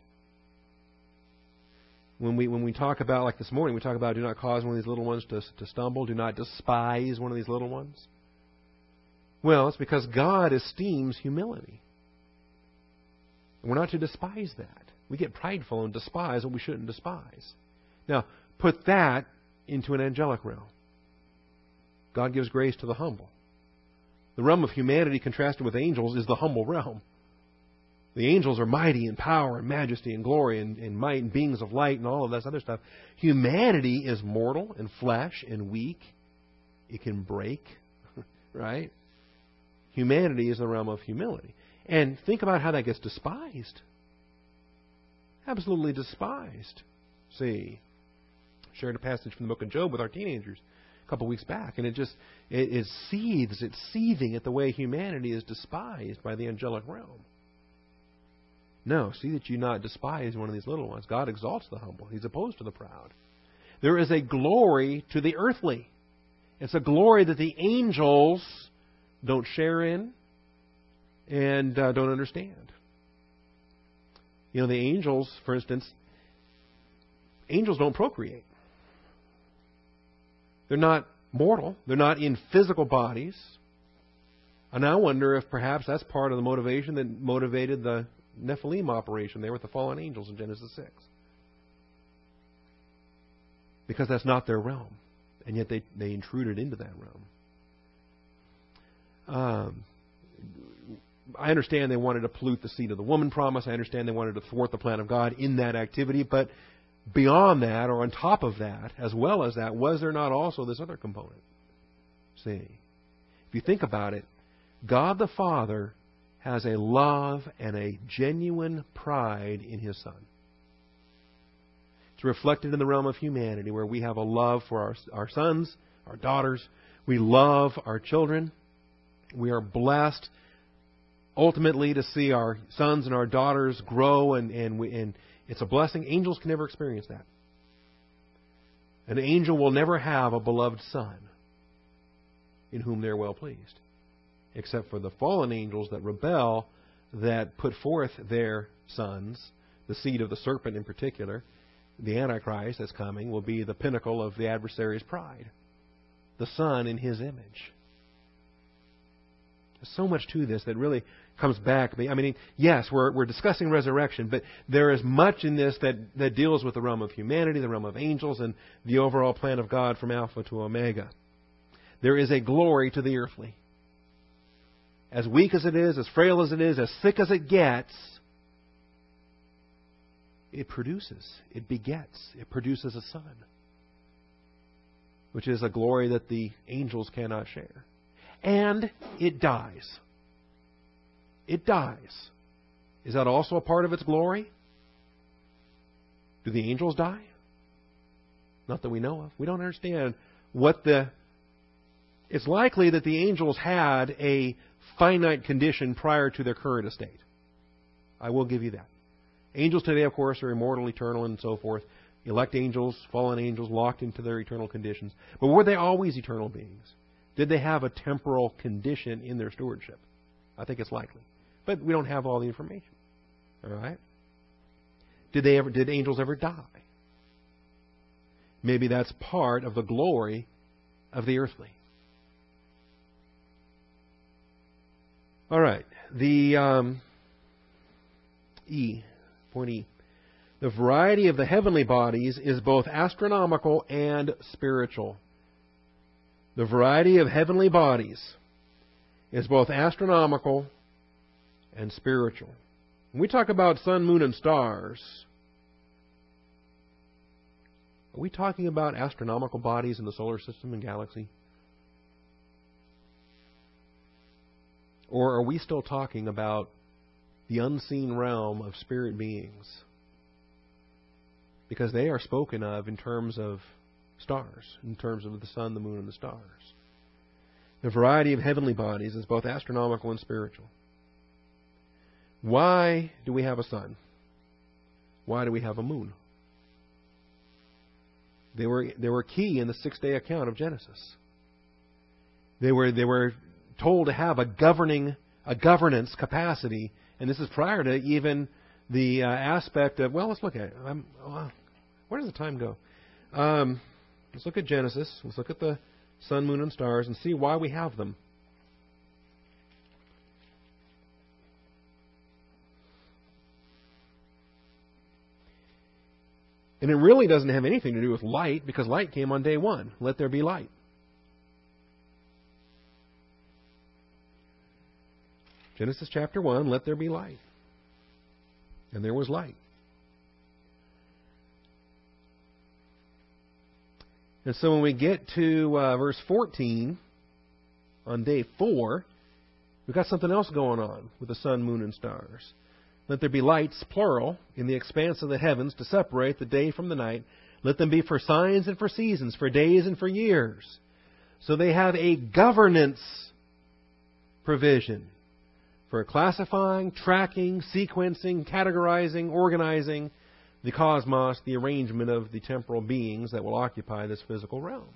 When we talk about, like this morning, we talk about do not cause one of these little ones to stumble, do not despise one of these little ones. Well, it's because God esteems humility. We're not to despise that. We get prideful and despise what we shouldn't despise. Now, put that into an angelic realm. God gives grace to the humble. The realm of humanity contrasted with angels is the humble realm. The angels are mighty in power and majesty and glory and might and beings of light and all of that other stuff. Humanity is mortal and flesh and weak. It can break, right? Humanity is the realm of humility. And think about how that gets despised. Absolutely despised. See, shared a passage from the book of Job with our teenagers a couple weeks back, and it seethes, it's seething at the way humanity is despised by the angelic realm. No, see that you not despise one of these little ones. God exalts the humble. He's opposed to the proud. There is a glory to the earthly. It's a glory that the angels don't share in and don't understand. You know, the angels, for instance, angels don't procreate. They're not mortal. They're not in physical bodies. And I wonder if perhaps that's part of the motivation that motivated the Nephilim operation there with the fallen angels in Genesis 6. Because that's not their realm. And yet they intruded into that realm. I understand they wanted to pollute the seed of the woman promise. I understand they wanted to thwart the plan of God in that activity. But beyond that, or on top of that, as well as that, was there not also this other component? See, if you think about it, God the Father has a love and a genuine pride in His Son. It's reflected in the realm of humanity, where we have a love for our sons, our daughters. We love our children. We are blessed ultimately to see our sons and our daughters grow, and it's a blessing. Angels can never experience that. An angel will never have a beloved son in whom they're well pleased, except for the fallen angels that rebel, that put forth their sons. The seed of the serpent in particular, the Antichrist that's coming, will be the pinnacle of the adversary's pride. The son in his image. There's so much to this that really comes back. I mean, yes, we're discussing resurrection, but there is much in this that deals with the realm of humanity, the realm of angels, and the overall plan of God from Alpha to Omega. There is a glory to the earthly. As weak as it is, as frail as it is, as sick as it gets, it produces, it begets, it produces a son, which is a glory that the angels cannot share. And it dies. It dies. Is that also a part of its glory? Do the angels die? Not that we know of. We don't understand It's likely that the angels had a finite condition prior to their current estate. I will give you that. Angels today, of course, are immortal, eternal, and so forth. Elect angels, fallen angels, locked into their eternal conditions. But were they always eternal beings? Did they have a temporal condition in their stewardship? I think it's likely. But we don't have all the information. All right? Did angels ever die? Maybe that's part of the glory of the earthly. All right. The point E. The variety of the heavenly bodies is both astronomical and spiritual. The variety of heavenly bodies is both astronomical and spiritual. When we talk about sun, moon, and stars, are we talking about astronomical bodies in the solar system and galaxy? Or are we still talking about the unseen realm of spirit beings? Because they are spoken of in terms of stars, in terms of the sun, the moon, and the stars. The variety of heavenly bodies is both astronomical and spiritual. Why do we have a sun? Why do we have a moon? They were key in the 6-day account of Genesis. They were told to have a governance capacity, and this is prior to even the aspect of, well, let's look at it. Where does the time go? Let's look at Genesis. Let's look at the sun, moon, and stars and see why we have them. And it really doesn't have anything to do with light, because light came on day one. Let there be light. Genesis chapter 1, let there be light. And there was light. And so when we get to verse 14, on day 4, we've got something else going on with the sun, moon, and stars. Let there be lights, plural, in the expanse of the heavens to separate the day from the night. Let them be for signs and for seasons, for days and for years. So they have a governance provision for classifying, tracking, sequencing, categorizing, organizing the cosmos, the arrangement of the temporal beings that will occupy this physical realm.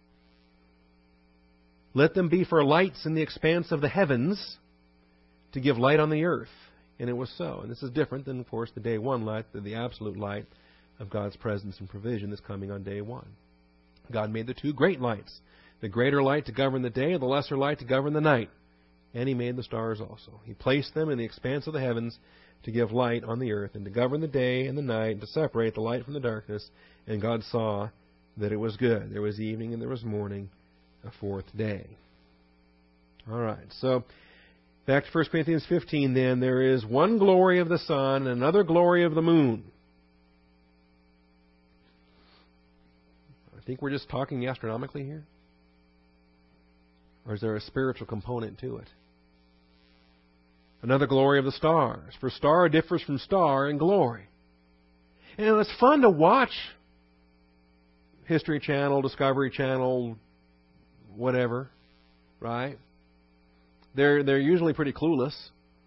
Let them be for lights in the expanse of the heavens to give light on the earth. And it was so. And this is different than, of course, the day one light, the absolute light of God's presence and provision that's coming on day one. God made the two great lights, the greater light to govern the day and the lesser light to govern the night. And He made the stars also. He placed them in the expanse of the heavens to give light on the earth and to govern the day and the night and to separate the light from the darkness. And God saw that it was good. There was evening and there was morning, a fourth day. All right, so back to 1 Corinthians 15 then. There is one glory of the sun and another glory of the moon. I think we're just talking astronomically here. Or is there a spiritual component to it? Another glory of the stars. For star differs from star in glory. And it's fun to watch History Channel, Discovery Channel, whatever, right? They're usually pretty clueless.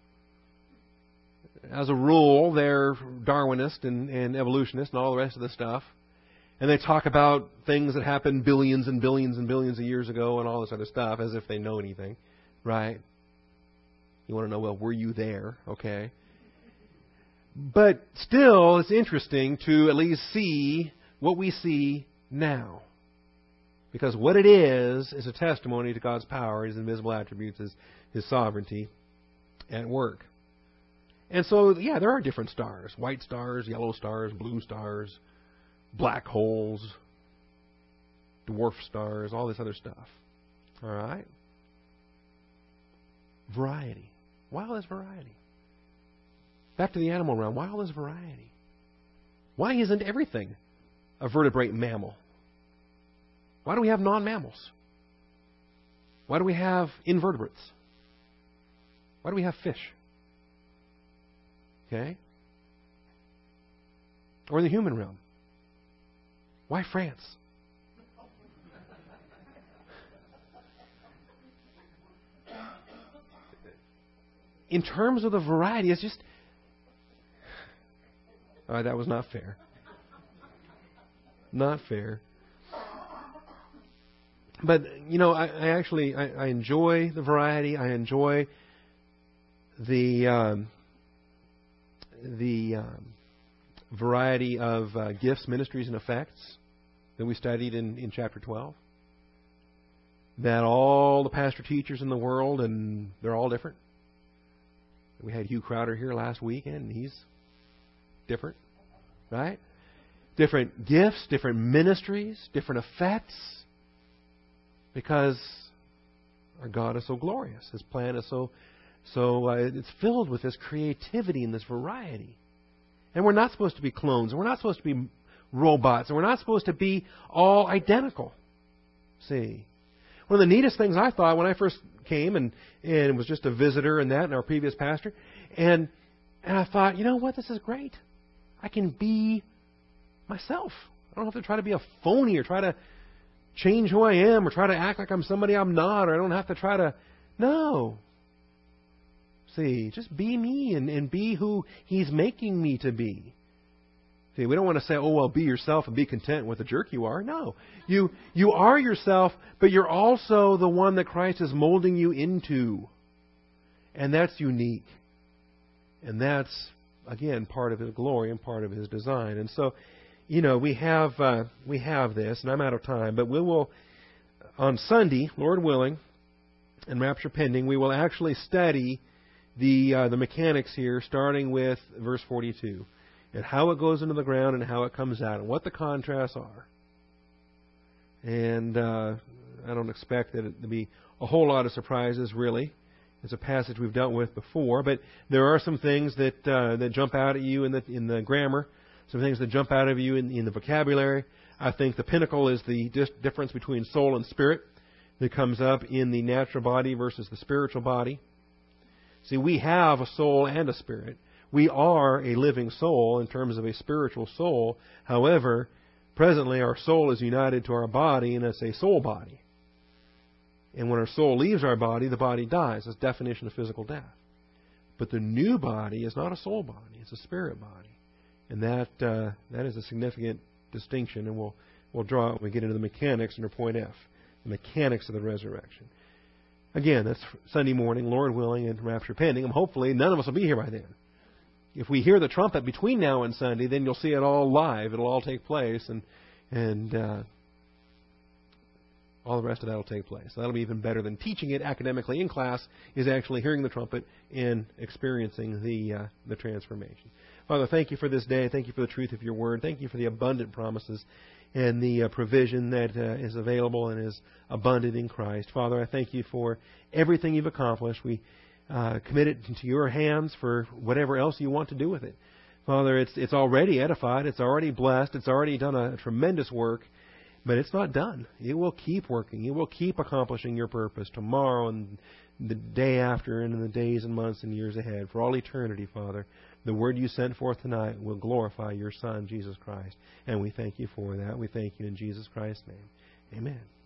As a rule, they're Darwinist and evolutionist and all the rest of the stuff. And they talk about things that happened billions and billions and billions of years ago and all this other stuff as if they know anything, right? You want to know, well, were you there? Okay. But still, it's interesting to at least see what we see now. Because what it is a testimony to God's power, His invisible attributes, His sovereignty at work. And so, yeah, there are different stars. White stars, yellow stars, blue stars, black holes, dwarf stars, all this other stuff. All right? Variety. Why all this variety? Back to the animal realm. Why all this variety? Why isn't everything a vertebrate mammal? Why do we have non-mammals? Why do we have invertebrates? Why do we have fish? Okay? Or in the human realm. Why France? In terms of the variety, it's just... All right, that was not fair. Not fair. But, you know, I actually enjoy the variety. I enjoy the variety of gifts, ministries, and effects that we studied in chapter 12. That all the pastor teachers in the world, and they're all different. We had Hugh Crowder here last week, and he's different, right? Different gifts, different ministries, different effects. Because our God is so glorious. His plan is so it's filled with this creativity and this variety. And we're not supposed to be clones, and we're not supposed to be robots, and we're not supposed to be all identical. See? One of the neatest things I thought when I first came and was just a visitor and that, and our previous pastor, and I thought, you know what, this is great. I can be myself. I don't have to try to be a phony or try to change who I am or try to act like I'm somebody I'm not, or I don't have to try to... No. See, just be me and be who He's making me to be. See, we don't want to say, oh, well, be yourself and be content with the jerk you are. No. You are yourself, but you're also the one that Christ is molding you into. And that's unique. And that's, again, part of His glory and part of His design. And so, we have this, and I'm out of time, but we will, on Sunday, Lord willing, and rapture pending, we will actually study the mechanics here, starting with verse 42, and how it goes into the ground and how it comes out, and what the contrasts are. And I don't expect that it to be a whole lot of surprises, really. It's a passage we've dealt with before, but there are some things that jump out at you in the grammar, some things that jump out of you in the vocabulary. I think the pinnacle is the difference between soul and spirit that comes up in the natural body versus the spiritual body. See, we have a soul and a spirit. We are a living soul in terms of a spiritual soul. However, presently our soul is united to our body, and it's a soul body. And when our soul leaves our body, the body dies. That's the definition of physical death. But the new body is not a soul body. It's a spirit body. And that is a significant distinction, and we'll draw it when we get into the mechanics under point F, the mechanics of the resurrection. Again, that's Sunday morning, Lord willing, and rapture pending. And hopefully none of us will be here by then. If we hear the trumpet between now and Sunday, then you'll see it all live. It'll all take place, and all the rest of that will take place. So that'll be even better than teaching it academically in class, is actually hearing the trumpet and experiencing the transformation. Father, thank you for this day. Thank you for the truth of your word. Thank you for the abundant promises and the provision that is available and is abundant in Christ. Father, I thank you for everything you've accomplished. We commit it into your hands for whatever else you want to do with it. Father, it's already edified. It's already blessed. It's already done a tremendous work. But it's not done. It will keep working. It will keep accomplishing your purpose tomorrow and the day after and in the days and months and years ahead. For all eternity, Father, the word you sent forth tonight will glorify your Son, Jesus Christ. And we thank you for that. We thank you in Jesus Christ's name. Amen.